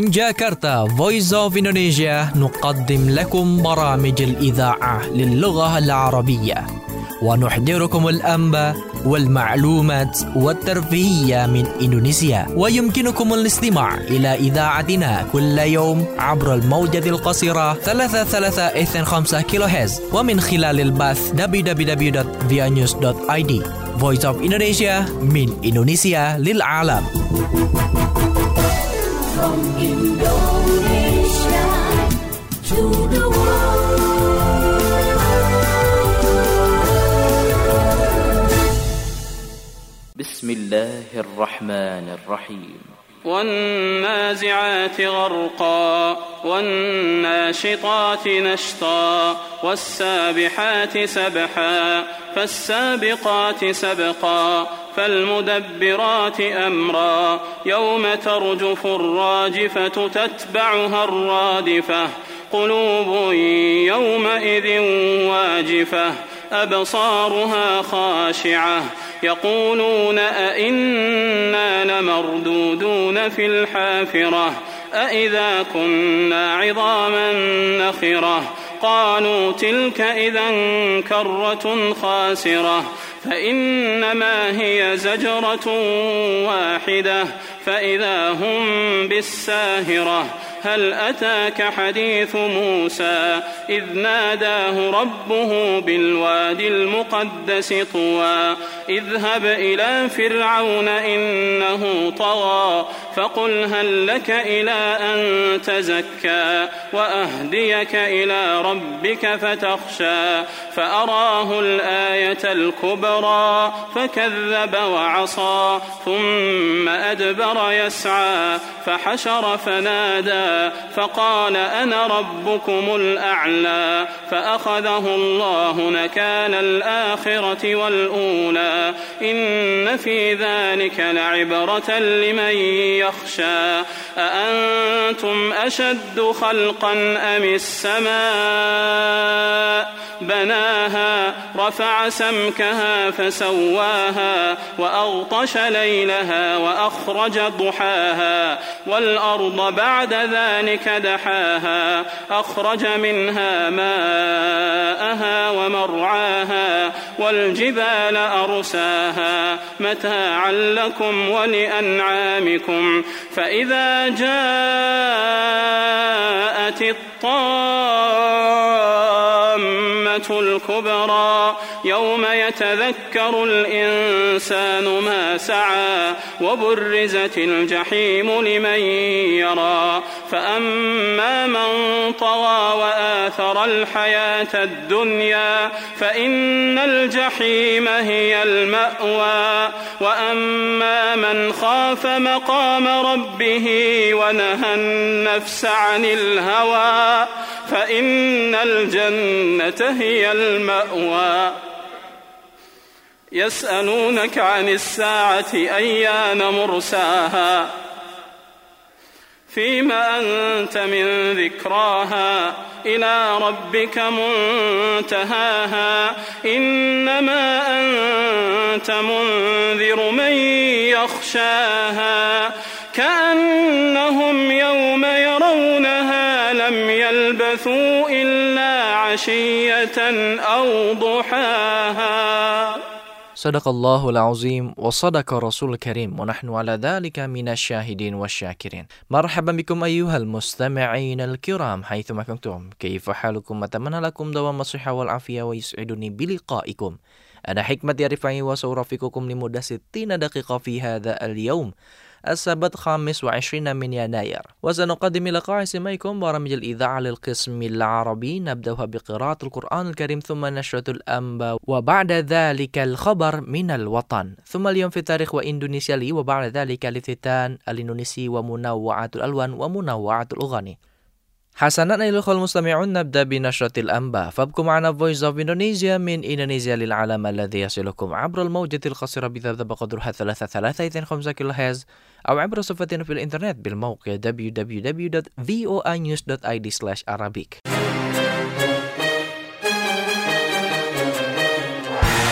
من جاكرتا Voice of Indonesia نقدم لكم برامج الإذاعة للغة العربية ونحضركم الأنباء والمعلومات والترفيهية من إندونيسيا. ويمكنكم الاستماع إلى إذاعتنا كل يوم عبر الموجة القصيرة 3325 كيلوهرتز ومن خلال البث www.vianews.id. Voice of Indonesia من إندونيسيا للعالم. From Indonesia to the world. بسم الله الرحمن الرحيم. والنازعات غرقا والناشطات نشطا والسابحات سبحا فالسابقات سبقا فالمدبرات أمرا يوم ترجف الراجفة تتبعها الرادفة قلوب يومئذ واجفة أبصارها خاشعة يقولون أئنا لمردودون في الحافرة أئذا كنا عظاما نخرة قالوا تلك إذا كرة خاسرة فإنما هي زجرة واحدة فإذا هم بالساهرة هل أتاك حديث موسى إذ ناداه ربه بالوادي المقدس طوى اذهب إلى فرعون إنه طغى فقل هل لك إلى أن تزكى وأهديك إلى ربك فتخشى فأراه الآية الكبرى فكذب وعصى ثم أدبر يسعى فحشر فنادى فقال أنا ربكم الأعلى فأخذه الله نكال الآخرة والأولى إن في ذلك لعبرة لمن يخشى أأنتم أشد خلقا أم السماء بناها رفع سمكها فسواها وأغطش ليلها وأخرج ضحاها والأرض بعد ذلك دحاها أخرج منها ماءها ومرعاها والجبال أرساها متاعا لكم ولأنعامكم فإذا جاءت الطامة الكبرى يوم يتذكر الإنسان ما سعى وبرزت الجحيم لمن يرى فأما من طغى وآثر الحياة الدنيا فإن الجحيم هي المأوى وأما من خاف مقام ربه ونهى النفس عن الهوى فإن الجنة هي المأوى يسألونك عن الساعة أيان مرساها فيما أنت من ذكراها إلى ربك منتهاها إنما أنت منذر من يخشاها كأنهم يوم يرونها لم يلبثوا إلا عشية أو ضحاها. Sadaqallahul azim wa sadaqa rasul karim wa nahnu ala dhalika minasyahidin wasyakirin. Marhaban bikum ayyuhal mustami'in al-kiram haitsu ma kuntum. Kaifa halukum? Atamanna lakum dawam as-sihha wal afiyah wa yus'iduni biliqa'ikum. Ana hikmat yarifai wa sawrafikukum limudah 60 daqiqah fi hadha al-yawm. السبت 25 من يناير وسنقدم لقاء سماعكم برامج الإذاعة للقسم العربي نبدأها بقراءة القرآن الكريم ثم نشرة الأنباء وبعد ذلك الخبر من الوطن ثم اليوم في التاريخ وإندونيسيا لي وبعد ذلك الافتتان الإندونيسي ومنوعات الألوان ومنوعات الأغاني. حسنا أيها الأخوة المستمعون نبدأ بنشرة الأنباء فابقوا معنا Voice of Indonesia من إندونيسيا للعالم الذي يصلكم عبر الموجة القصيرة بذبذب قدرها 3325 كيلوهرتز أو عبر صفحتنا في الإنترنت بالموقع www.voanews.id/Arabic.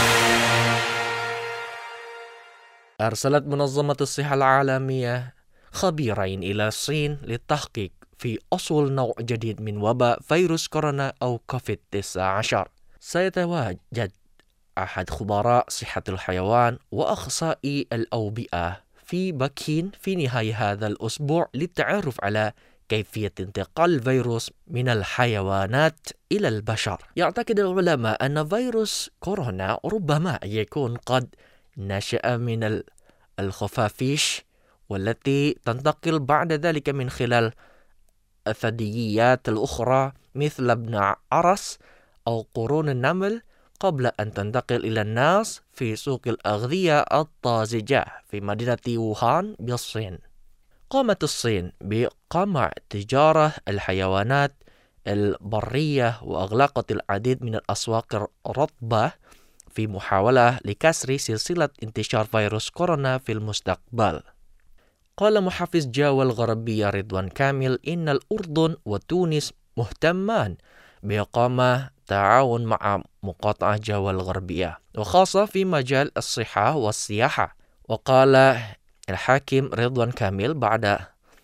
أرسلت منظمة الصحة العالمية خبيرين إلى الصين للتحقيق في أصل نوع جديد من وباء فيروس كورونا أو كوفيد-19. سيتواجد أحد خبراء صحة الحيوان وأخصائي الأوبئة في بكين في نهاية هذا الأسبوع للتعرف على كيفية انتقال الفيروس من الحيوانات إلى البشر. يعتقد العلماء أن فيروس كورونا ربما يكون قد نشأ من الخفافيش، والتي تنتقل بعد ذلك من خلال الثدييات الأخرى مثل ابن عرس أو قرون النمل قبل أن تنتقل إلى الناس في سوق الأغذية الطازجة في مدينة ووهان بالصين. قامت الصين بقمع تجارة الحيوانات البرية وأغلقت العديد من الأسواق الرطبة في محاولة لكسر سلسلة انتشار فيروس كورونا في المستقبل. قال محافظ جاوا الغربية رضوان كامل إن الأردن وتونس مهتمان بإقامة تعاون مع مقاطعة جاوا الغربية وخاصة في مجال الصحة والسياحة. وقال الحاكم رضوان كامل بعد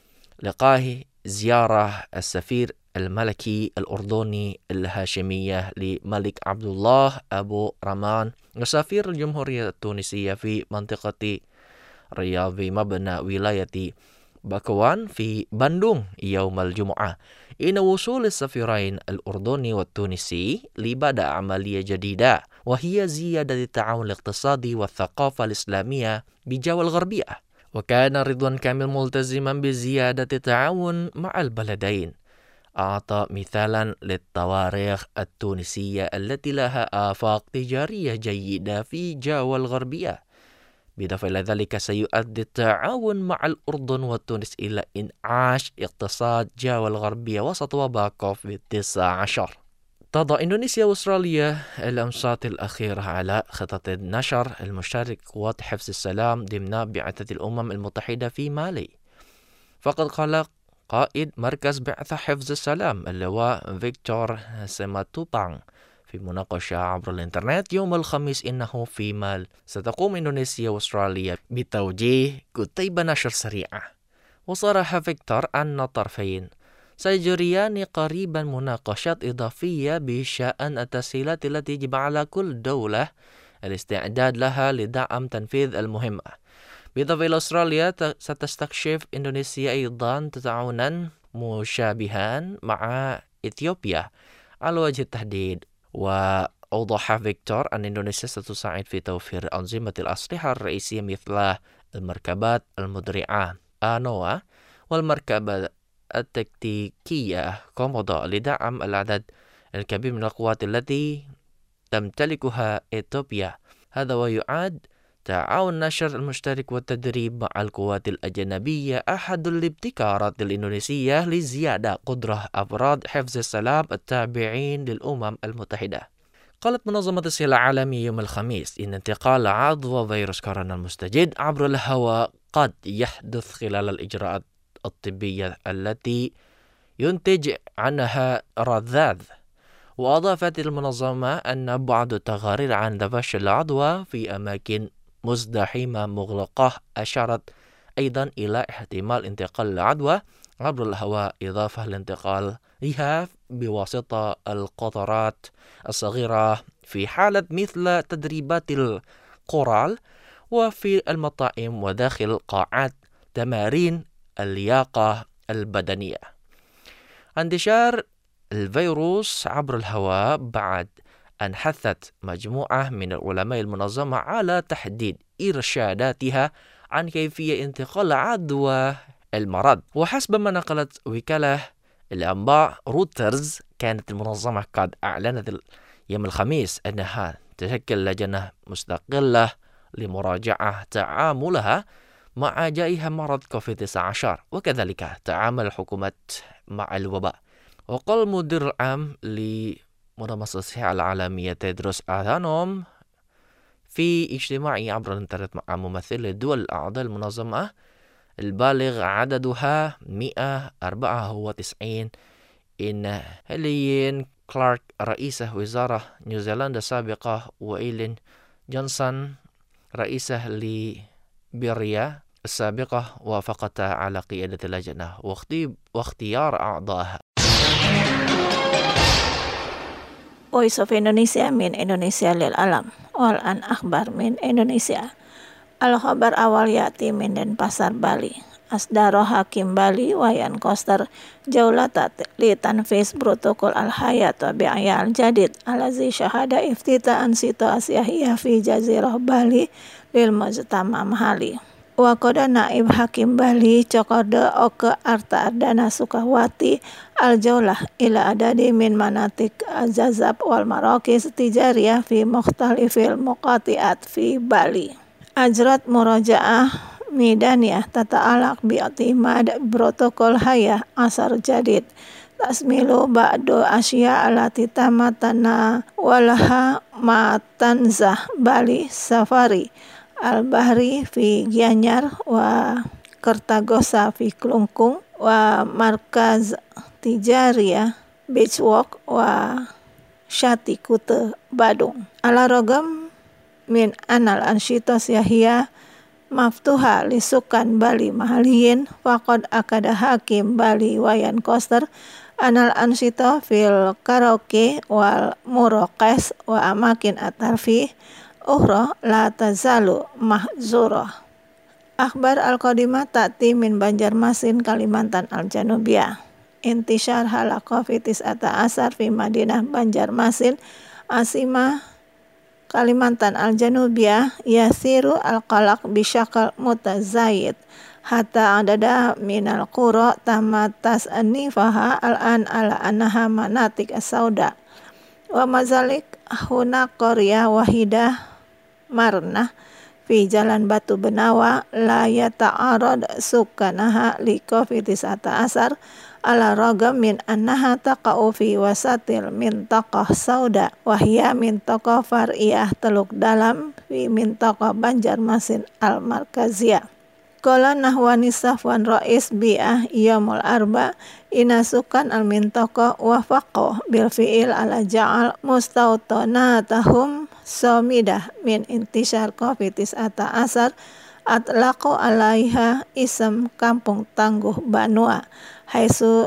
لقائه زيارة السفير الملكي الأردني الهاشمية لملك عبد الله أبو رمان وسفير الجمهورية التونسية في منطقة رياض مبنى ولاية باكوان في بندung يوم الجمعة، إن وصول السفيرين الأردني والتونسي لبدء عملية جديدة وهي زيادة التعاون الاقتصادي والثقافة الإسلامية بجاوا الغربية. وكان رضوان كامل ملتزما بزيادة التعاون مع البلدين. أعطى مثالا للتواريخ التونسية التي لها آفاق تجارية جيدة في جاوا الغربية. بالإضافة إلى ذلك سيؤدي التعاون مع الأردن وتونس إلى إنعاش اقتصاد جاوا الغربية وسط وباء كوفيد-19. تضع إندونيسيا وأستراليا الأمسات الأخيرة على خطط النشر المشترك قوات حفظ السلام ضمن بعثة الأمم المتحدة في مالي. فقد قال قائد مركز بعثة حفظ السلام اللواء فيكتور سيماتوبانغ في مناقشة عبر الإنترنت يوم الخميس إنه في مال ستقوم إندونيسيا وأستراليا بتوجيه كتيبة نشر سريعة. وصرح فيكتور أن الطرفين سيجريان قريبا مناقشات إضافية بشأن التسهيلات التي يجب على كل دولة الاستعداد لها لدعم تنفيذ المهمة. بالإضافة إلى أستراليا ستستكشف إندونيسيا أيضا تعاونا مشابها مع إثيوبيا على وجه التحديد. وأوضح فيكتور أن إندونيسيا ستساعد في توفير أنظمة الأسلحة الرئيسية مثل المركبات المدرعة آنوا والمركبة التكتيكية كومودو لدعم العدد الكبير من القوات التي تمتلكها إثيوبيا. هذا ويعد تعاون النشر المشترك والتدريب مع القوات الأجنبية أحد الابتكارات الإندونيسية لزيادة قدرة أفراد حفظ السلام التابعين للأمم المتحدة. قالت منظمة الصحة العالمية يوم الخميس إن انتقال عدوى فيروس كورونا المستجد عبر الهواء قد يحدث خلال الإجراءات الطبية التي ينتج عنها رذاذ. وأضافت المنظمة أن بعض التقارير عن تفشي العدوى في أماكن مزدحمة مغلقة أشارت أيضا إلى احتمال انتقال العدوى عبر الهواء إضافة لانتقالها بواسطة القطرات الصغيرة في حالة مثل تدريبات القرال وفي المطاعم وداخل قاعات تمارين اللياقة البدنية. انتشار الفيروس عبر الهواء بعد أن حثت مجموعة من العلماء المنظمة على تحديد إرشاداتها عن كيفية انتقال عدوى المرض. وحسب ما نقلت وكالة الأنباء روترز كانت المنظمة قد أعلنت يوم الخميس أنها تشكل لجنة مستقلة لمراجعة تعاملها مع جائحة مرض كوفيد-19 وكذلك تعامل الحكومات مع الوباء. وقال المدير العام لمنظمة الصحة العالمية تيدروس أدهانوم في اجتماع عبر الانترنت مع ممثلي الدول الأعضاء المنظمة البالغ عددها 194 إن هيلين كلارك رئيسة وزارة نيوزيلندا السابقة وإيلين جونسون رئيسة ليبيريا السابقة وافقت على قيادة اللجنة واختيار أعضائها. Voice of Indonesia min Indonesia lil alam wal an akhbar min Indonesia. Al khabar awal yati min Denpasar Bali. Asdaro Hakim Bali Wayan Koster Jaulata li tanfis protokol al hayat wa bi'aya al jadid alazi syahada iftita'an situasi ahiyah fi jazirah Bali lil mujtama mahali. Wa qada naib Hakim Bali cokoda oke arta ardana Sukawati al jaulah ila adadi min manatik azazab wal marokis tijariyah fi mukhtalifil muqati'at fi Bali. Ajrat murajaah midaniyah tata'alaq bi'atimad protokol hayah asar jadid tasmilu ba'du asya alati tamatana walaha matanzah Bali safari al-bahri fi Gianyar wa Kertagosa fi Klungkung wa markaz tijariyah beach walk wa Syati Kute Badung. Ala rogam min anal ansyitos yahya maftuha lisukan Bali mahaliyin faqad akada Hakim Bali Wayan Koster anal ansito fil karaoke wal muraqas wa amakin atarfi ukhra la tazalu mahzurah. Akhbar al-qadimah ta'ti min Banjarmasin Kalimantan al-Janubiyah. Intishar halaqah fi tis'ata asar fi Madinah Banjarmasin Asimah Kalimantan al-Janubiyah yasiru al-qalaq bisyakal mutazayid hatta adada minal qura tamatas anifaha al-an ala annaha manatik as-sauda wa mazalik huna qarya wahidah marnah fi Jalan Batu Benawa la yata'arad sukanaha li kofitis asar ala ragam min annaha taqa'u fi wasatil mintaqah sauda wahya mintaqah far'iyah Teluk Dalam fi mintaqah Banjarmasin al-Markaziyah. Qala nahwani Safwan Rais bi'ah Yamul Arba inasukan al-mintaqah wafaqah bil fi'il ala ja'al mustautanatahum somidah min intishar kofitis asar atlaqo alaiha ism kampung tangguh Banua haisu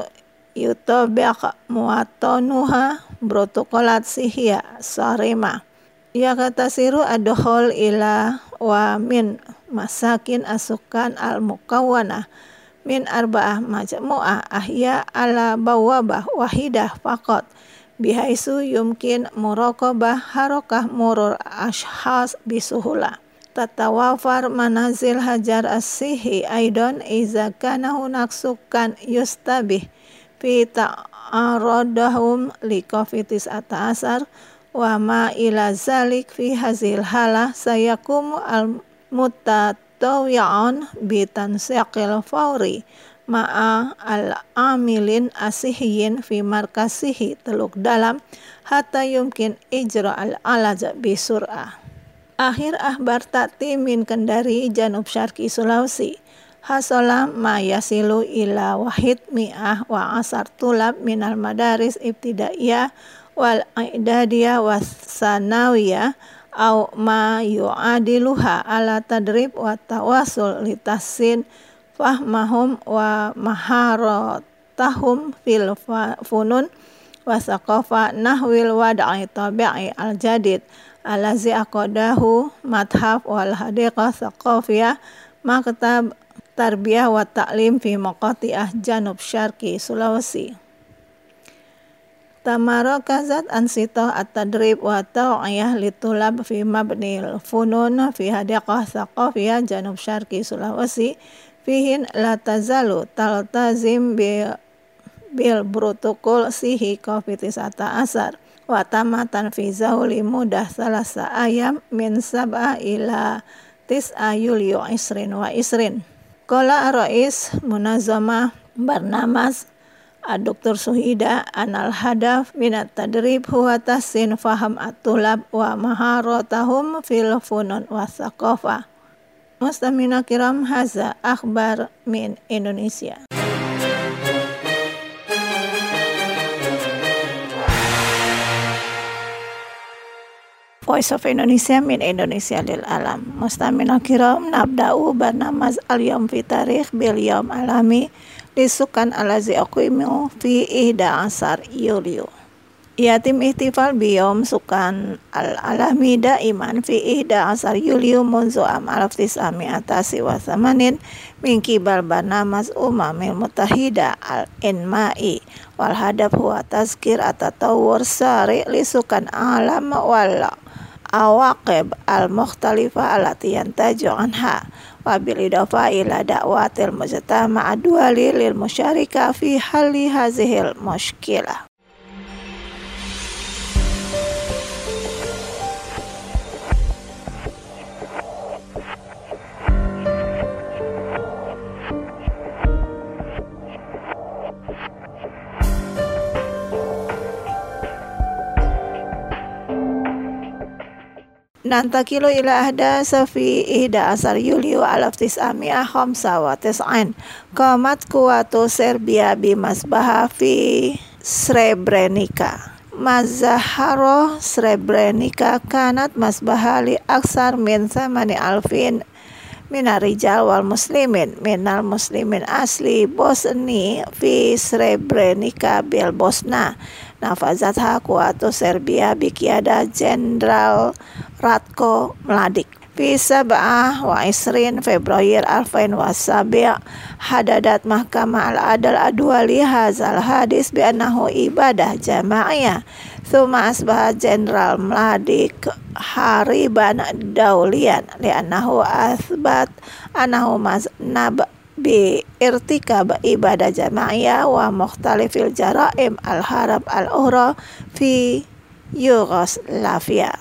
yutobiaq muatonuha protokolat sihya sarima ya kata siru adhol ila wa min masakin asukan al mukawana min arba'ah majmu'ah ahya ala bawabah wahidah faqat bihaisu yumkin muraqabah harakah murur ashkhas bisuhula tatawafar manazil hajar as-sihi aidan iza kana hunak sukan yustabih fi ta'aradahum li kofitis asar wa ma ila zalik fi hazil halah sayakum al-mutatawi'an bi tansiqil fawri ma'a al-amilin asihiyin fi markasihi Teluk Dalam hatta yumkin ijra al-alaj bi sur'ah. Akhir ahbar ta'ti min Kendari Janub Syarqi Sulawesi hasala ma yasilu ila wahid mi'ah wa asar tulab minal madaris ibtidaiyah wal i'dadiyah was sanawiyah au ma yu'adiluha ala tadrib wa tawasul litasin fahmahum wa maharatahum fil funun wa saqafa nahwil wad'i tabi'i al-jadid alazi aqadahu madhab wal hadiqah saqafiyah maktab tarbiyah wa ta'lim fi maqati'ah Janub Syarqi Sulawesi. Tamarakazat ansitoh at-tadrib wa taw'iyah litulab fi mabnil funun fi hadiqah saqafiyah Janub Syarqi Sulawesi fihin la tazalu taltazim bil protokol sihi kofitis asar wa tamatan fi zahuli mudah salasa ayam min sab'a ila tis'a Yulyo isrin wa isrin. Qala Rais Munazamah Barnamas Dr. Suhida anal hadaf minat tadrib huwa tahsin faham at-tulab wa maharatahum fil funun wa thaqafah. Mustamina kiram haza akhbar min Indonesia. Voice of Indonesia min Indonesia lil alam. Mustamina kiram nabda'u barnamaz al-yawm fi tarikh bil yawm alami lisukan alazi aqimu fi 11 Yulio. Yatim ihtifal biyom sukan al-alami daiman fi 11 Yulio munzu am 1988 min kibal barnamaz umamil mutahida al-inma'i wal hadaf huwa tazkir atatawur sari lisukan alam wal awaqib al-mukhtalifa allati yantaju anha wa bil idafa ila da'watil mujtama' ad-duwali lil musyarika fi halli hazihil mushkilah. Nantakilu ila ahdasa fi 11 Yulio 1995 qamat kuwatu Serbia bimasbaha fi Srebrenica. Mazaharo Srebrenica kanat masbaha li aksar min 8,000 minar rijal wal muslimin minal muslimin asli Bosni fi Srebrenica bil Bosna. Nafazatha kuwatu Serbia bikiada Jenderal Ratko Mladic. Fi 27 Februari 2007 hadadat Mahkamah al-Adal ad-Duwali hazal hadis bi annahu ibadah jama'iyah. Thumma asbaha Jenderal Mladic hariban daulian li annahu asbat annahu maznab bi irtikab ibadah jama'iyah wa mukhtalifil jaraim al-harab al-ukhra fi Yugoslavia.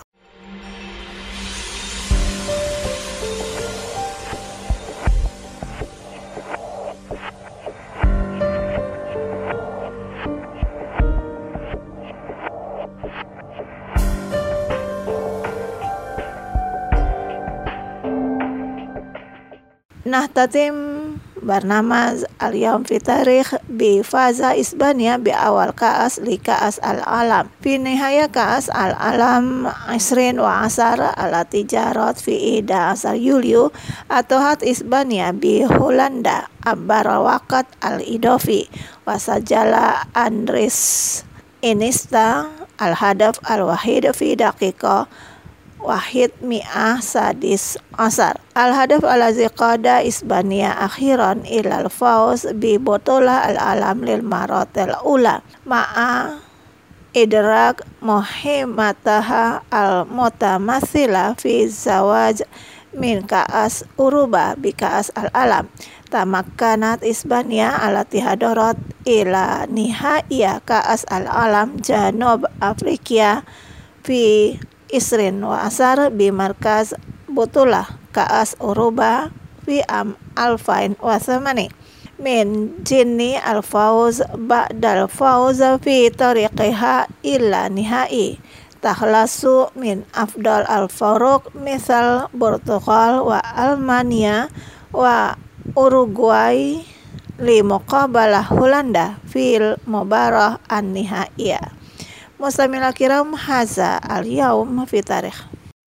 Nahtatim barnamaz al-yawm fi tarikh bi faza Isbania bi awal ka'as li ka'as al-alam fi nihaya ka'as al-alam 20 alati jarat fi 11 Yulio atohat Isbania bi Holanda abbar waqat al-idofi wasajala Andres Iniesta al-hadaf al-wahid fi daqiqah wahid mi'ah sadis asar. Al-hadaf alazi qada Isbania akhiran ilal fauz bi botolah al-alam lil maratil ula ma'a idrak muhimmataha al-mutamathila fi zawaj min ka'as uruba bi ka'as al-alam. Tamakkanat Isbania alati hadarat ila nihaiya ka'as al-alam Janub Afrika fi Isrin wa asar bi markaz butulah ka'as uruba fi am alfain wa thamani min jinni al-fawz ba'dal fawz fi tariqiha illa nihai takhlasu min afdal al-faruq misal Portugal wa Almania wa Uruguay li muqabalah Holanda fil mubarah an-nihaiyah. Mustamil kiram haza al-yawm fi tarikh.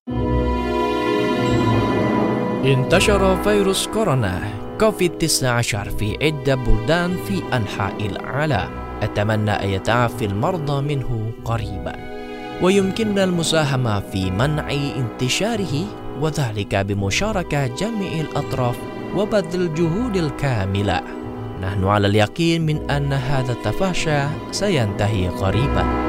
انتشر فيروس كورونا كوفيد-19 في عدة بلدان في أنحاء العالم. أتمنى أن يتعافى المرضى منه قريبا ويمكننا المساهمة في منع انتشاره وذلك بمشاركة جميع الأطراف وبذل الجهود الكاملة. نحن على اليقين من أن هذا التفاشي سينتهي قريبا.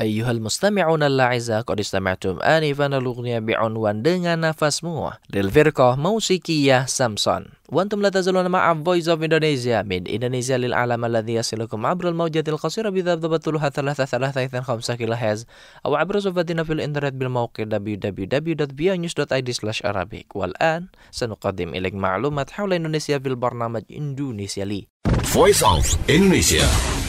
أيها المستمعون الأعزاء قد استمعتم آنفا الأغنية بعنوان Dengan Nafasmu للفرقة موسيقية سامسون. وأنتم لا تزالون مع Voice of Indonesia من إندونيسيا للعالم الذي يصلكم عبر الموجات القصيرة بذبذبة طولها 3.5 كيلوهرتز أو عبر صفحتنا في الإنترنت بالموقع www.bianews.id/arabic. والآن سنقدم إليك معلومات حول إندونيسيا في البرنامج إندونيسيا لي. Voice of Indonesia.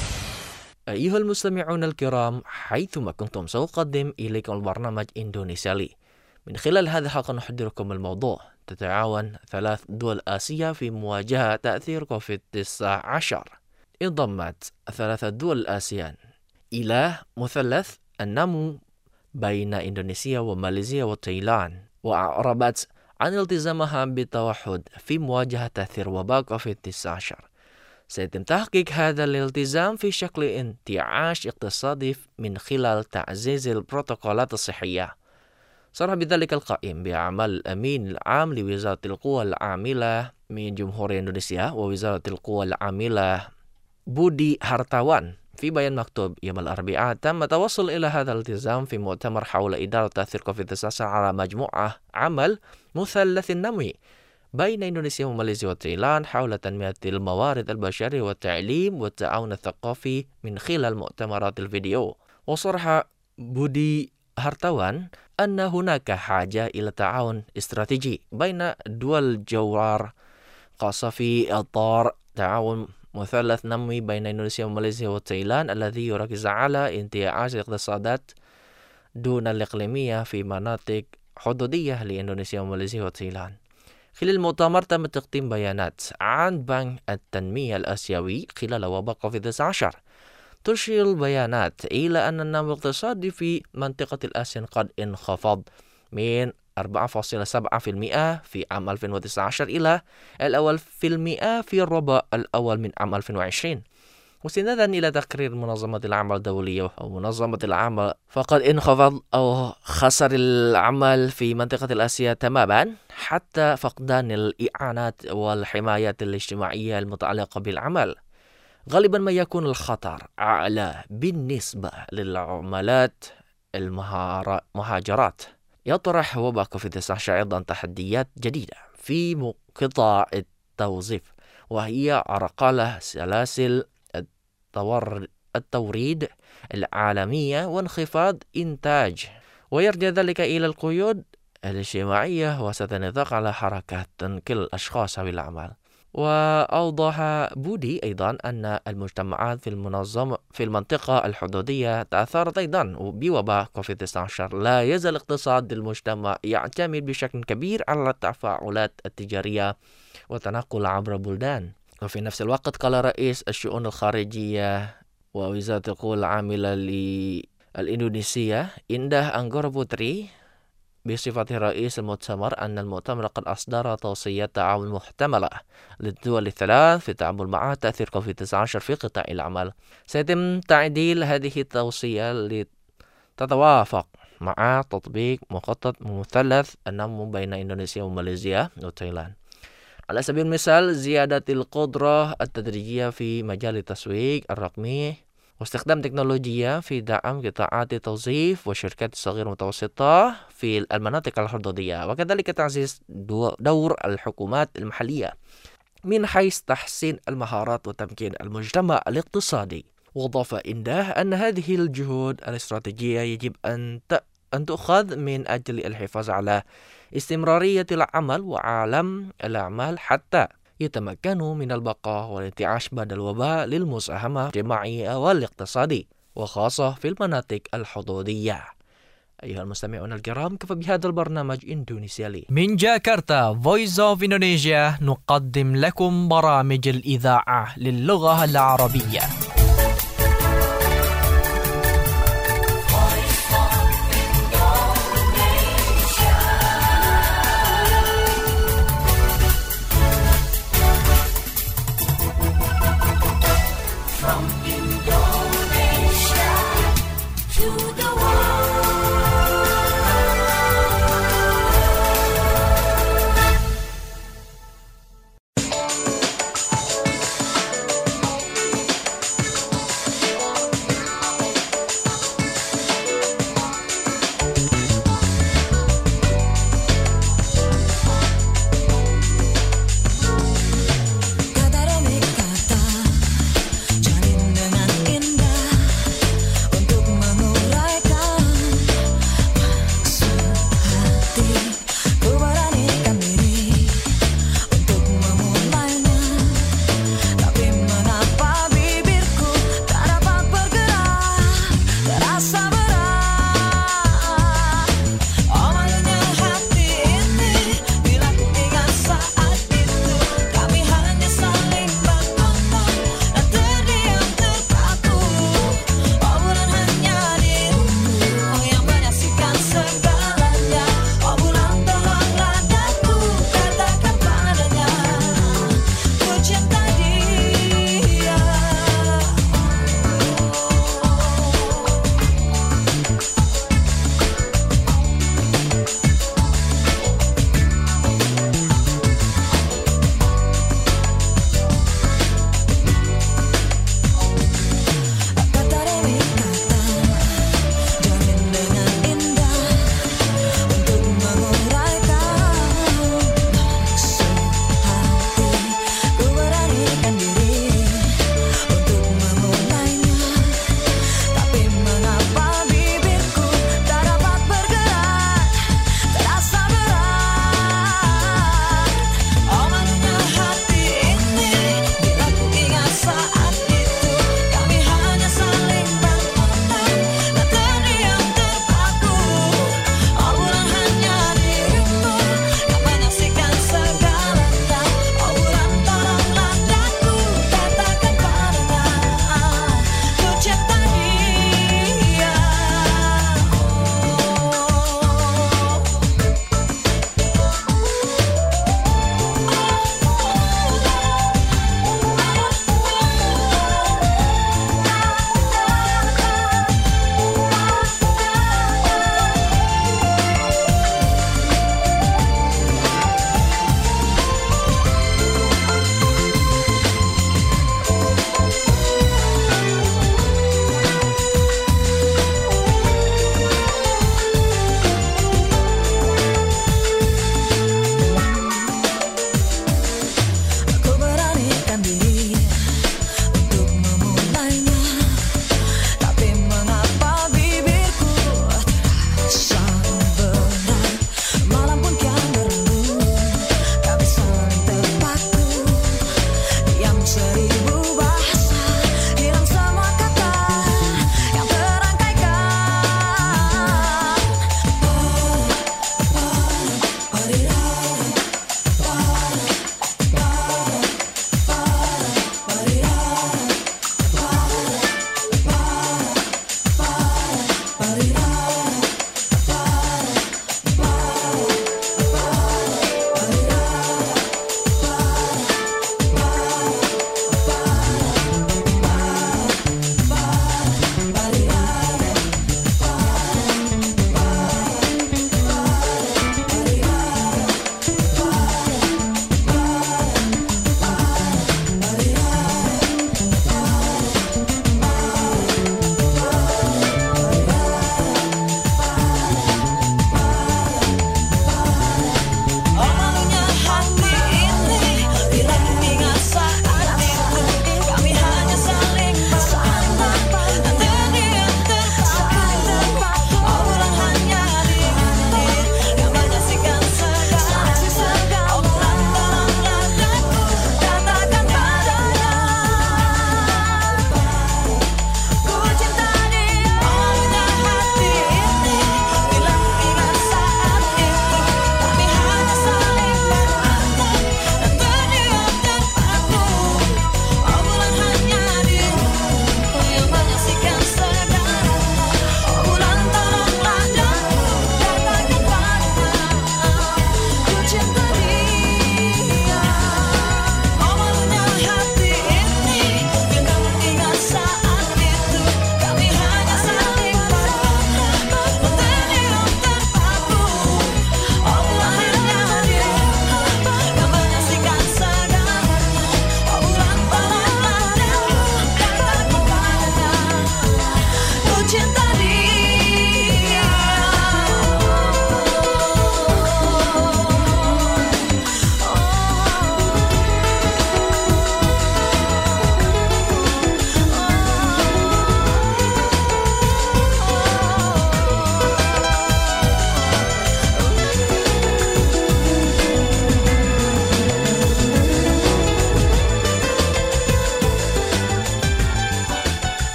أيها المستمعون الكرام، حيثما كنتم سأقدم إليكم البرنامج إندونيسيا لي. من خلال هذه الحلقة نحضركم الموضوع. تتعاون 3 دول آسيا في مواجهة تأثير كوفيد-19. انضمت 3 دول آسيان إلى مثلث النمو بين إندونيسيا وماليزيا وتايلاند، وأعربت عن التزامها بالتوحد في مواجهة تأثير وباء كوفيد-19. سيتم تحقيق هذا الالتزام في شكل انتعاش اقتصادي من خلال تعزيز البروتوكولات الصحية. صرح بذلك القائم بأعمال الأمين العام لوزارة القوى العاملة من جمهورية إندونيسيا ووزارة القوى العاملة بودي هارtawan في بيان مكتوب يوم الأربعاء. تم التوصل إلى هذا الالتزام في مؤتمر حول إدارة تأثير كوفيد-19 على مجموعة عمل مثلث النمو بين إندونيسيا وماليزيا وتايلاند حول تنمية الموارد البشرية والتعليم والتعاون الثقافي من خلال مؤتمرات الفيديو. وصرح بودي هارtawan أن هناك حاجة إلى تعاون استراتيجي بين دول جوار خاصة في إطار تعاون مثلث نموي بين إندونيسيا وماليزيا وتايلاند الذي يركز على انتعاش الاقتصادات دون الإقليمية في مناطق حدودية لإندونيسيا وماليزيا وتايلاند. خلال المؤتمر تم تقديم بيانات عن بنك التنمية الآسيوي خلال وباء كوفيد-19. تشير البيانات إلى أن النمو الاقتصادي في منطقة الآسيان قد انخفض من 4.7% في عام 2019 إلى 1% في الربع الأول من عام 2020. واستنادا إلى تقرير منظمة العمل الدولية أو منظمة العمل، فقد انخفض أو خسر العمل في منطقة الآسيا تماما حتى فقدان الإعانات والحمايات الاجتماعية المتعلقة بالعمل. غالبا ما يكون الخطر أعلى بالنسبة للعملات المهاجرات. يطرح وباء كوفيد-19 أيضا تحديات جديدة في قطاع التوظيف، وهي عرقلة سلاسل التوريد العالمية وانخفاض إنتاج، ويرجع ذلك إلى القيود الاجتماعية وسد النطاق على حركة تنقل الأشخاص أو العمل. وأوضح بودي أيضا أن المجتمعات في المنطقة الحدودية تأثرت أيضا بوباء كوفيد-19. لا يزال اقتصاد المجتمع يعتمد بشكل كبير على التفاعلات التجارية والتنقل عبر البلدان. وفي نفس الوقت قال رئيس الشؤون الخارجية ووزارة القوى العاملة الإندونيسية إنده أنggoro Putri بصفة رئيس المؤتمر أن المؤتمر قد أصدر توصية تعاون محتملة للدول الثلاث في التعامل مع تأثير كوفيد-19 في قطاع العمل. سيتم تعديل هذه التوصية لتتوافق مع تطبيق مخطط مثلث النمو بين إندونيسيا وماليزيا وتايلاند. على سبيل المثال زيادة القدرة التدريجية في مجال التسويق الرقمي واستخدام تكنولوجيا في دعم قطاعات التوظيف والشركات الصغيرة والمتوسطة في المناطق الحدودية، وكذلك تعزيز دور الحكومات المحلية من حيث تحسين المهارات وتمكين المجتمع الاقتصادي. وأضاف إنده أن هذه الجهود الاستراتيجية يجب أن تؤخذ من أجل الحفاظ على استمرارية العمل وعالم الأعمال حتى يتمكنوا من البقاء والانتعاش بعد الوباء للمساهمة الاجتماعية والاقتصادي وخاصة في المناطق الحدودية. أيها المستمعون الكرام، كفى بهذا البرنامج إندونيسيا لي. من جاكرتا Voice of Indonesia نقدم لكم برامج الإذاعة للغة العربية.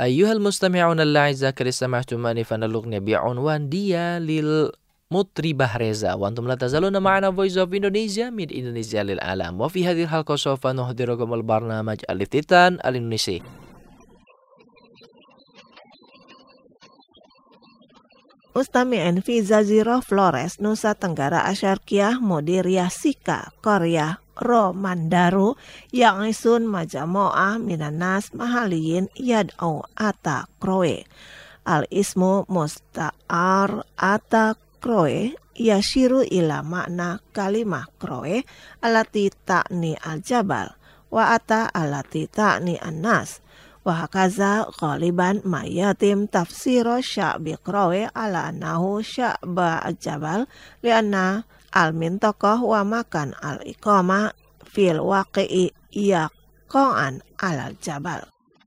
Ayyuhal mustami'un al-la'izah kali sama'tum manifan al-lughniya bi'unwan dia lil مطربة ريزا وأنتم لا تزالون معنا Voice of Indonesia من إندونيسيا للعالم وفي هذه الحلقة سوف نحضركم البرنامج الافتتان الإندونيسي. Mustami'in fi Jazirah Flores, Nusa Tenggara Asyarkiyah, Mudiriyah Sika, Korea, Mandaru, yang isun majamo'ah minanas mahaliyin yad'u ata kroe. Al-ismu musta'ar ata kroe yashiru ila makna kalimah kroe alati ta'ni al-jabal wa ata alati ta'ni an-nas wa hakaza ghaliban mayatim tafsiro sya'bi kroe ala annahu sya'ba al-jabal lianna al-mintaqah wa makan al-iqamah fil waqi'i yaqa'an al-jabal.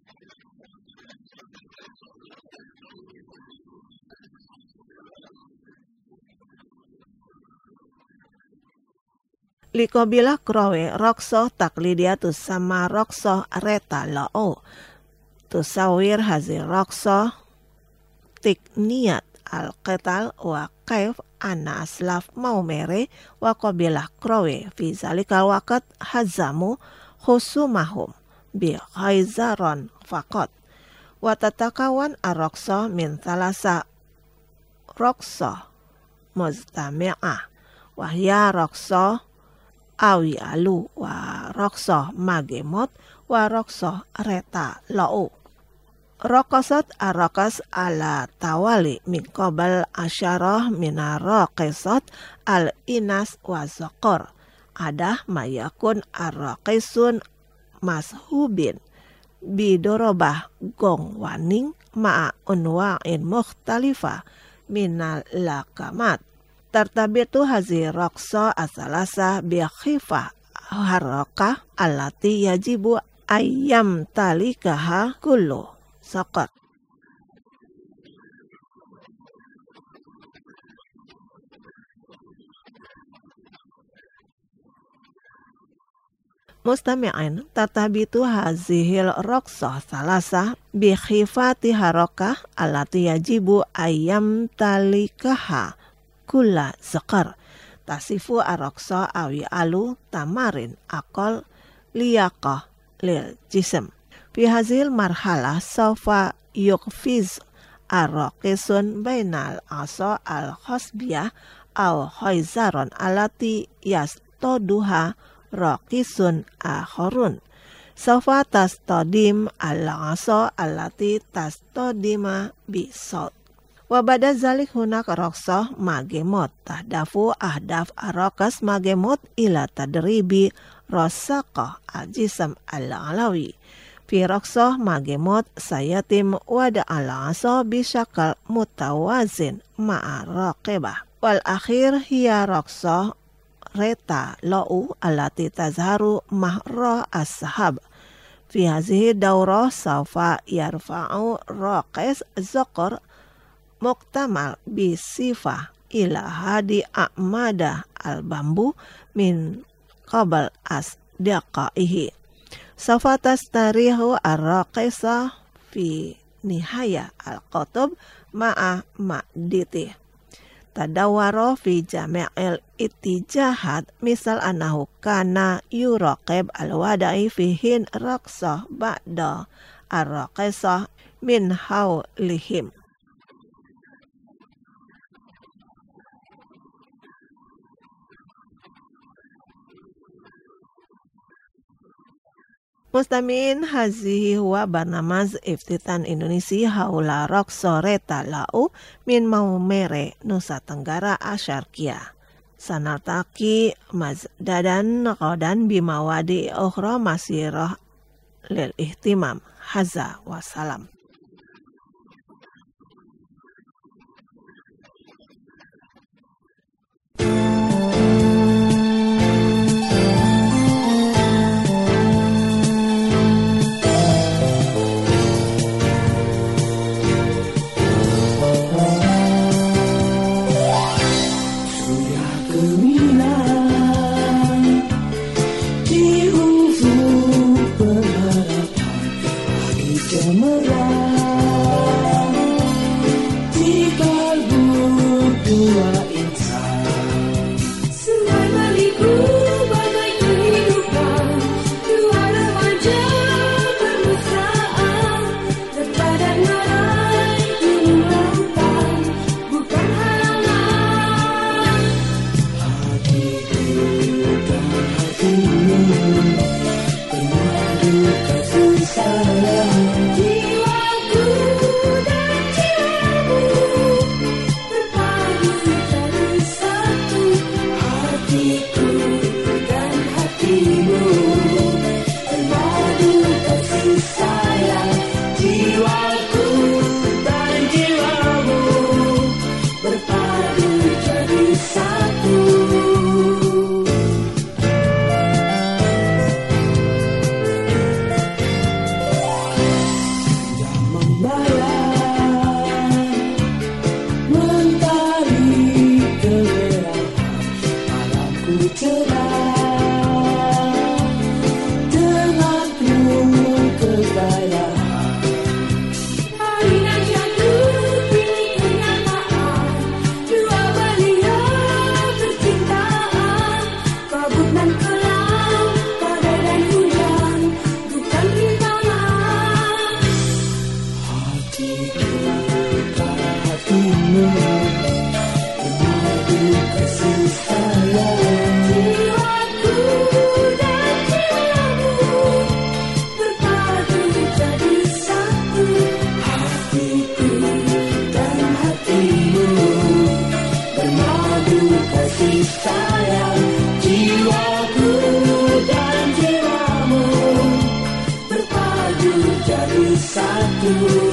Likobilah krowe roksoh taklidiatus sama roksoh reta la'o tusawir hazir roksoh tikniat al-qital wa kaif anna aslaf maumere wa kobilah krowe fi zalikal waqt hazamu khusumahum bi khaizaron fakot wa tatakawan ar-roksoh min thalasa roksoh mustami'ah wahya roksoh awi alu wa roksoh magemot wa roksoh reta la'u. Rokosat arokas ala tawali min qabal asyarah mina rokesat al inas wa zokor. Adah mayakun arokesun mashubin bidorobah gong waning ma'a unwa'in mukhtalifa minal lakamat. Tartabitu hazi rokso asalasa biakhifah harakah alati yajibu ayam talikaha kullu saqat. Mustami'in tartabitu hazihil rokso salasa bikhifati harakah alati yajibu ayam talikaha kula zakar tasifu arokso awi alu tamarin akol liyaqah lil jism. Fi hazil marhalah sofa yukfiz arokisun bainal aso al khosbiyah au khaizaron alati yastoduha rokisun akhorun. Sofa tastodim al aso alati tastodima bisot. Wabada zalik hunak roksoh magemot tahdafu ahdaf arokas magemot ila tadribi rosaqah al-jism al-alawi. Fi roksoh magemot sayatim wada al-aso bisyakal mutawazin ma'a raqibah. Wal akhir hiya roksoh reta lo'u alati tazharu mahra as-sahab. Fi hazihi daurah sawfa yarfa'u raqis zokor muktamal bisifah ila hadi a'mada al-bambu min qabal asdaqaihi. Safatas tarihu ar-raqisa fi nihaya al-qutub ma'a ma'diti. Tadawaro fi jami'il itijahat misal anahu kana yuraqib al-wada'i fihin raqsah ba'da ar-raqisah min hawlihim. Mustami'in hazihi huwa barnamaz iftitan Indonesia haula rokso reta la'u min maumere Nusa Tenggara Asyarkiyah. Sanataki mazdadan qadan bimawadi ukhra masirah lil ihtimam. Haza wassalam. Cemerlang dua insan. Sungai berliku bagai kehidupan, dua remaja bermesraan, terpadat marai gunung lautan, bukan halangan. Hatiku dan hatimu bermadu kasih sayang. Jiwaku dan jiwamu berpadu jadi satu. Hatiku dan hatimu bermadu kasih sayang. Jiwaku dan jiwamu berpadu jadi satu. Senja membayang, mentari kemerahan, malamku cerah dengan penuh kegayaan. Hari nan jatuh pilih kenyataan, dua belia percintaan, kabut dan kelam, badai dan hujan, bukan rintangan. Hatiku dan hatimu bermadu kasih sayang. Jiwaku dan jiwamu berpadu jadi satu. Hatiku dan hatimu bermadu kasih sayang. Jiwaku dan jiwamu berpadu jadi satu.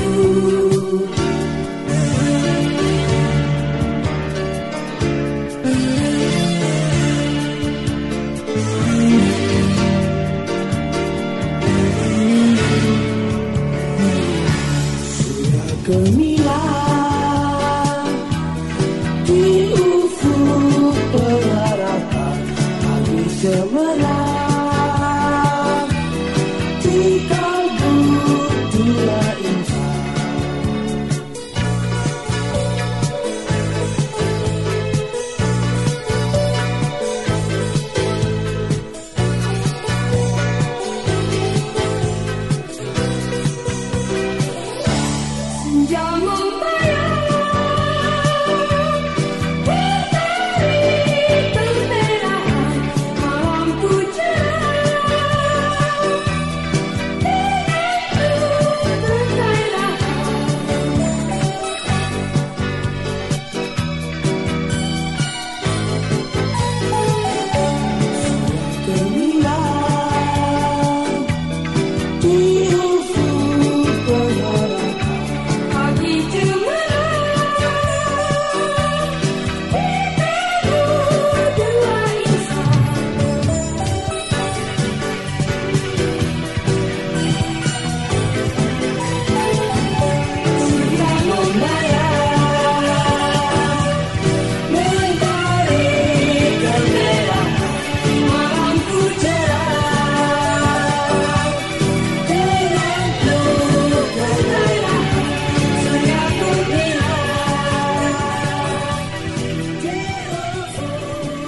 Surya gemilang di ufuk pengharapan, hari cemerlang di kalbu dua insan. Senja membayang, mentari kemerahan, malamku cerah dengan penuh kegagalan. Gemilang di ufuk pengharapan, Pagi cemerlang di teduh dua insan. senja membayang, mentari kemerahan, malamku cerah dengan penuh kegayaan. Surya gemilang di ufuk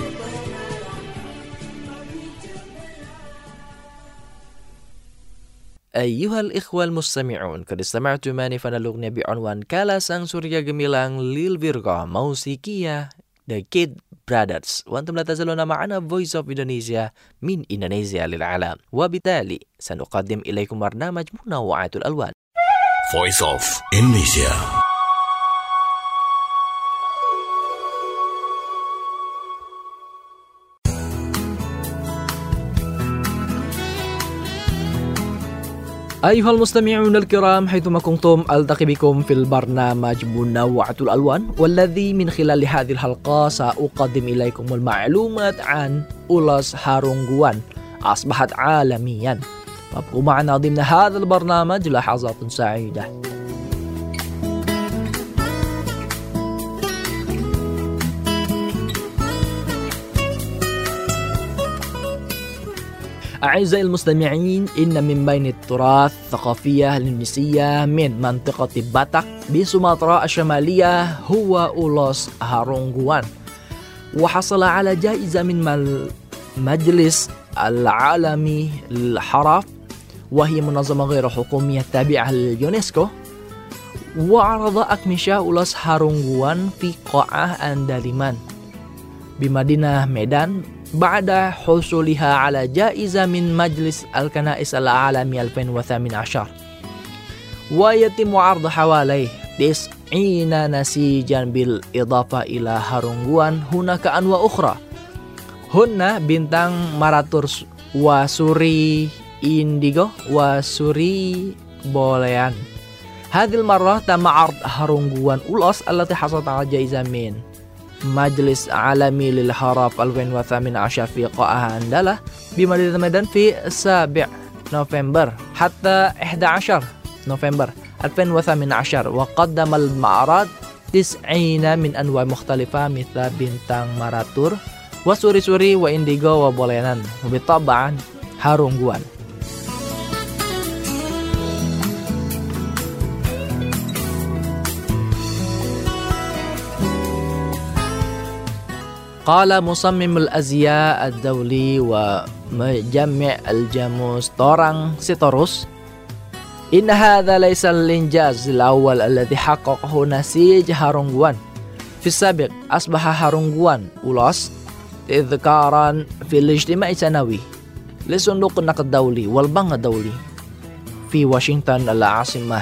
أيها الإخوة المستمعون، قد استمعتم آنفا الأغنية بعنوان كالا سانغ سوريا جميلان للفرقة موسيقية The Kid Brothers. وأنتم لا تزالون معنا Voice of Indonesia من إندونيسيا للعالم، وبالتالي سنقدم إليكم برنامج منوعات الألوان. Voice of Indonesia. أيها المستمعون الكرام، حيثما كنتم ألتقي بكم في البرنامج منوعة الألوان، والذي من خلال هذه الحلقة سأقدم إليكم المعلومات عن أولاس هارونغوان أصبحت عالميا. وابقوا معنا ضمن هذا البرنامج لحظات سعيدة. أعزائي المستمعين، إن من بين التراث الثقافية الإندونيسية من منطقة باتاك بسومطرة الشمالية هو أوlos هارونغوان، وحصل على جائزة من المجلس العالمي للحرف، وهي منظمة غير حكومية تابعة لليونسكو. وعرض أكمشة أوlos هارونغوان في قاعة أنداليمان بمدينة ميدان بعد حصولها على جائزة من مجلس الكنائس العالمي 2018. ويتم عرض حوالي 90 نسيجا بالإضافة إلى هارونغوان. هناك أنواع أخرى هن بنتang maratur وسوري إنديغو وسوري بوليان. هذه المرة تم عرض هارونغوان أوlos التي حصلت على جائزة من مجلس عالمي للحرف 2018 في قاعة أندلة بمدينة ميدان في 7 نوفمبر حتى 11 نوفمبر 2018. وقدم المعرض 90 من أنواع مختلفة مثل بنتang maratur وسوري وإنديغو وبوليان، وبالطبع هارونغوان. قال مصمم الأزياء الدولي ومجمع الجاموس تورang سيتوروس: إن هذا ليس الإنجاز الأول الذي حققه نسيج هارونغوان. في السابق أصبح هارونغوان أوlos تذكارا في الاجتماع السنوي لصندوق النقد الدولي والبنك الدولي في واشنطن العاصمة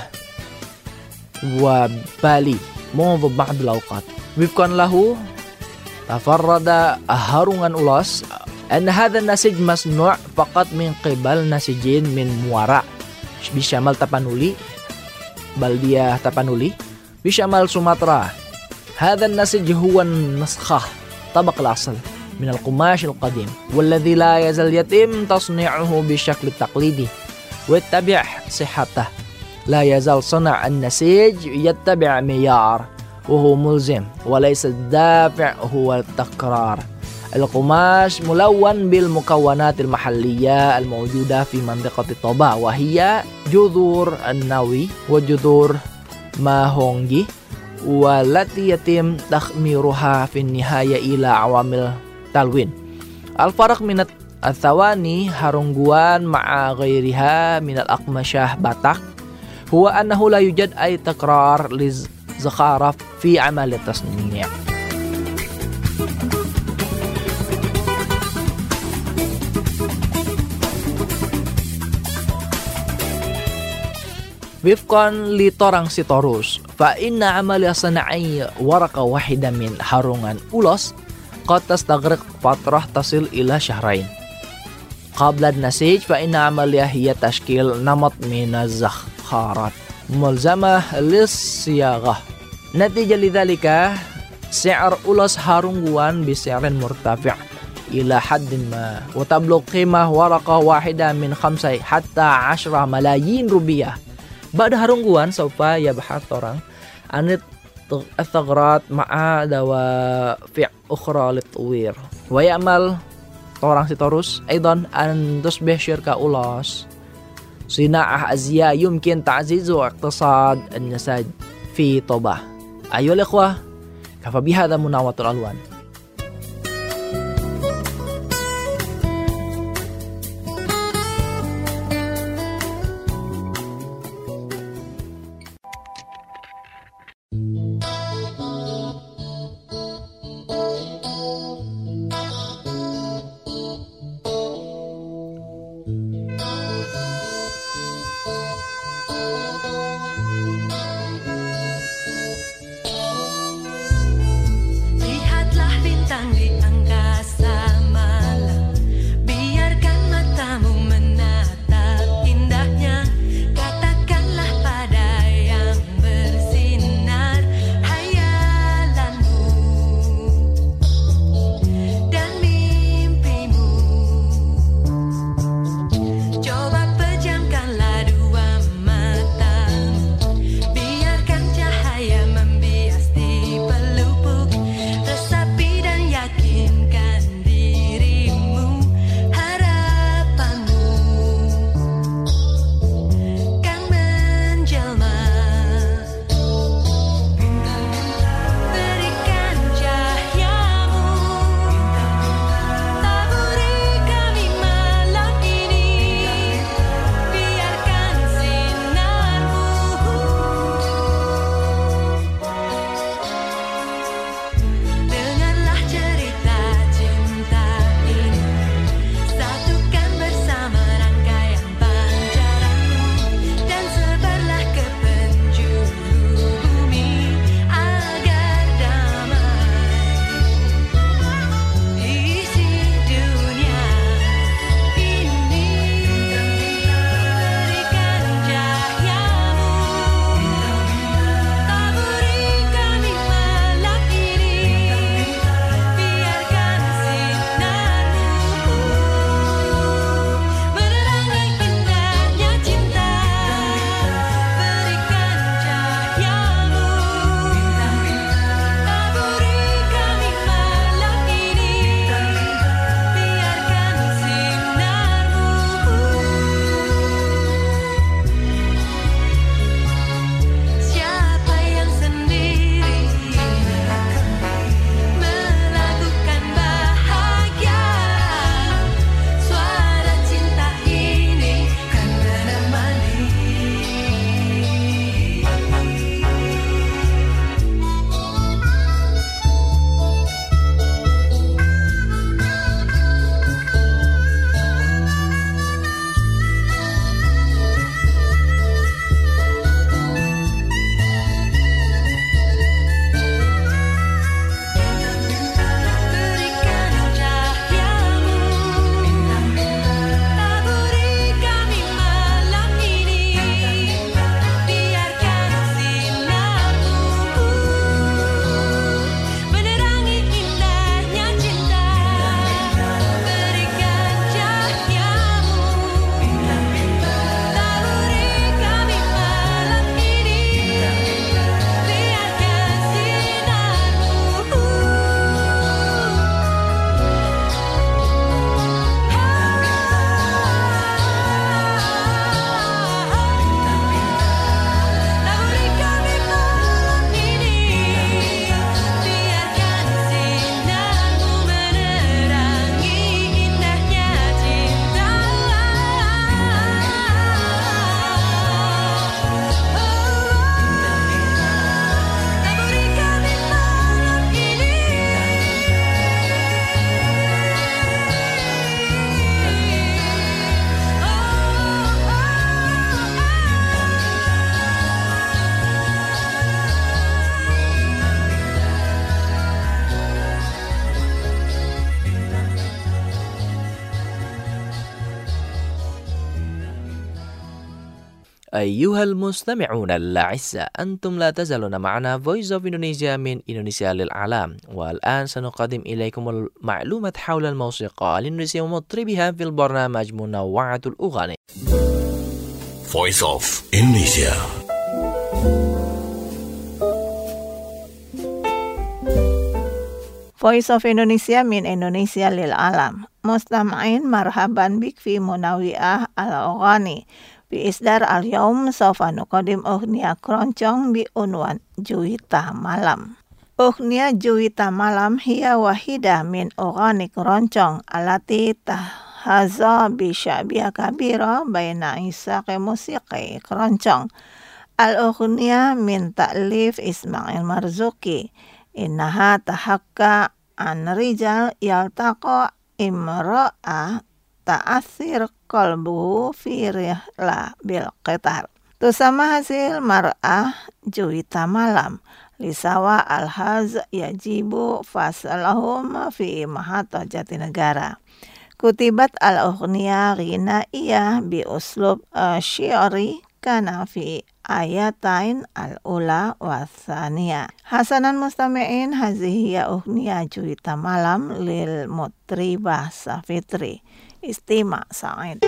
وبالي منذ بعض الأوقات. وفقا له تفرد هارونغوان أوlos أن هذا النسيج مصنوع فقط من قبل نسيجين من موارا بشمال تابانولي بلدية تابانولي بشمال سومطرة. هذا النسيج هو النسخة طبق الأصل من القماش القديم والذي لا يزال يتم تصنيعه بالشكل التقليدي ويتبع صحته. لا يزال صنع النسيج يتبع معيار وهو ملزم وليس الدافع هو التكرار. القماش ملون بالمكونات المحلية الموجودة في منطقة طوبا، وهي جذور النوي وجذور ماهونجي، والتي يتم تخميرها في النهاية إلى عوامل تلوين. الفرق من الثواني هارونغوان مع غيرها من الأقمشة باتاك هو أنه لا يوجد أي تكرار للزخارف في عمل التصنيع. وفقا لتورang سيتوروس فإن عملية صناعي ورقة واحدة من هارونغوان أوlos قد تستغرق فترة تصل إلى شهرين. قبل النسيج فإن عملية هي تشكيل نمط من الزخارات ملزمة للصياغة. نتيجة لذلك سعر أوlos هارونغوان بسعر مرتفع إلى حد ما، وتبلغ قيمة ورقة واحدة من 5 حتى 10 ملايين روبية. بعد هارونغوان سوف يبحث تورang عن الثغرات مع دوافع أخرى للتطوير، ويأمل تورang سيتوروس أيضا أن تصبح شركة أوlos صناعة أزياء يمكن تعزيز اقتصاد النساج في طوبا. أيها الإخوة، كفى بهذا مناوة الألوان. Lihatlah أيها المستمعون الأعزاء أنتم لا تزالون معنا Voice of Indonesia من إندونيسيا للعالم والآن سنقدم إليكم المعلومات حول الموسيقى الإندونيسية ومطربها في البرنامج منوعة الأغاني Voice of Indonesia. Voice of Indonesia min Indonesia lil alam. Mustama'in marhaban bik fi munawi'ah al-aghani. Bi isdar al-yawm sofa nuqadim ughniya keroncong bi unwan Juwita Malam. Ughniya Juwita Malam hiya wahidah min ughani keroncong alati tahhaza bi sya'biya kabira baina isaqi musiqi keroncong. Al-ughniya min ta'lif Ismail Marzuki. Innaha tahakka an rijal yaltaqa imra'ah ta'athir qalbuhu fi rihla bil qitar. Tusama hasil mar'ah Juwita Malam. Lisawa al-haz yajibu fasalahum fi mahata Jatinegara. Kutibat al-ughniya ghina'iyah bi uslub syi'ri kana fi ayatain al-ula wa thaniya. Hasanan mustami'in hazihiya ughniya Juwita Malam lil mutribah Safitri. Istima Sa'id.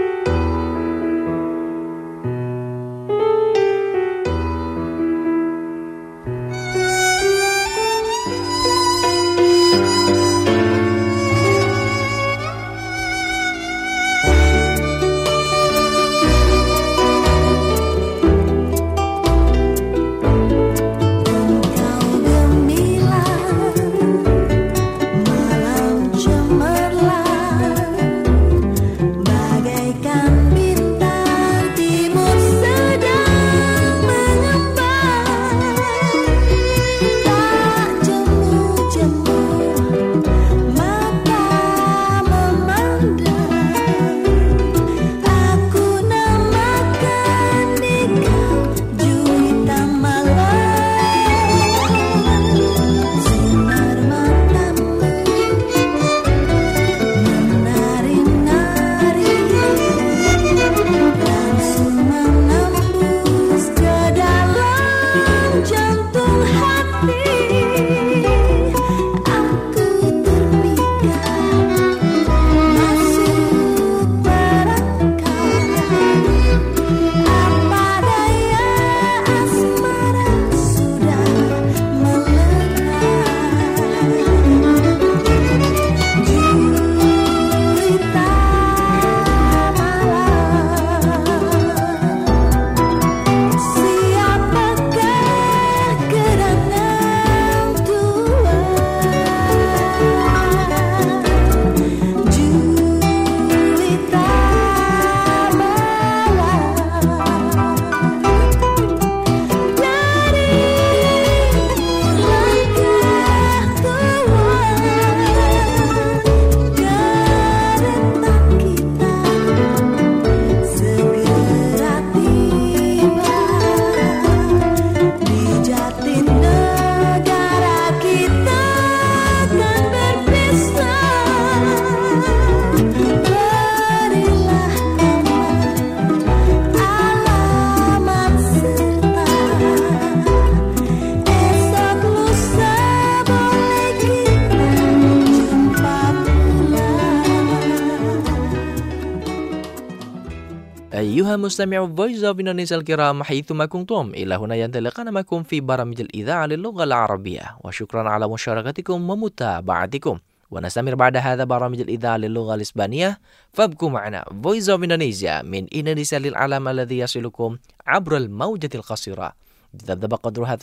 أيها المستمع Voice of Indonesia الكرام حيثما كنتم إلى هنا ينطلقنا معكم في برامج الإذاعة للغة العربية وشكرا على مشاركتكم ومتابعتكم ونستمر بعد هذا برامج الإذاعة للغة الإسبانية فابقوا معنا Voice of Indonesia من إندونيسيا للعالم الذي يصلكم عبر الموجة القصيرة تذبذب قدرها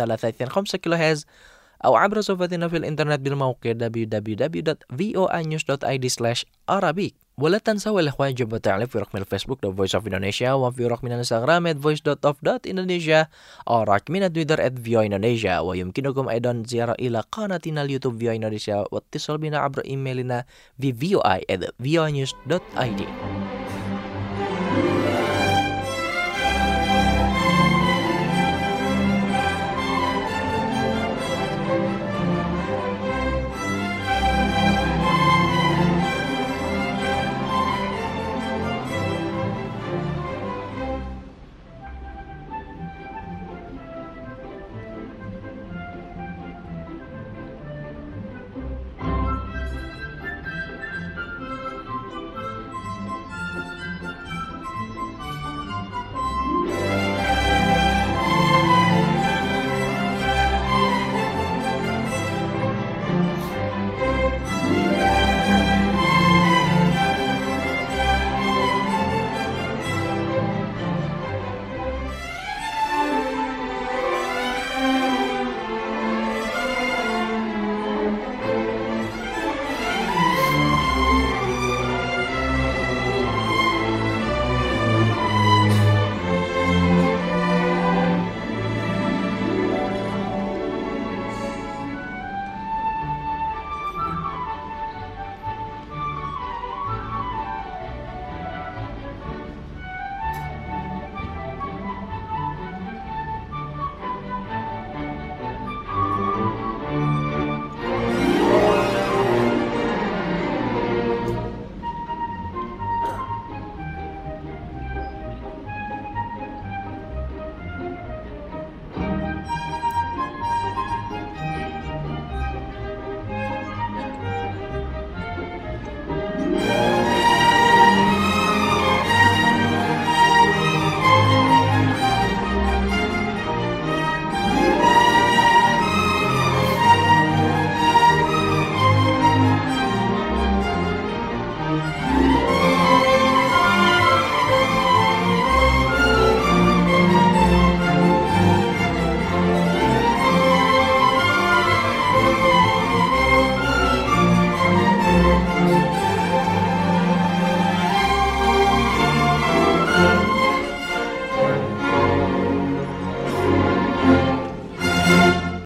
3.5 كيلو هرتز أو عبر صفحتنا في الإنترنت بالموقع www.voanews.id/arabic ولا تنسوا الإخوان يجب التعليق في رقم الفيسبوك Voice of Indonesia وفي رقم الانستغرام @voice.of.indonesia أو رقم تويتر @voindonesia ويمكنكم أيضا زيارة إلى قناتنا اليوتيوب VOA Indonesia واتصال بنا عبر إيميلنا voa@voanews.id.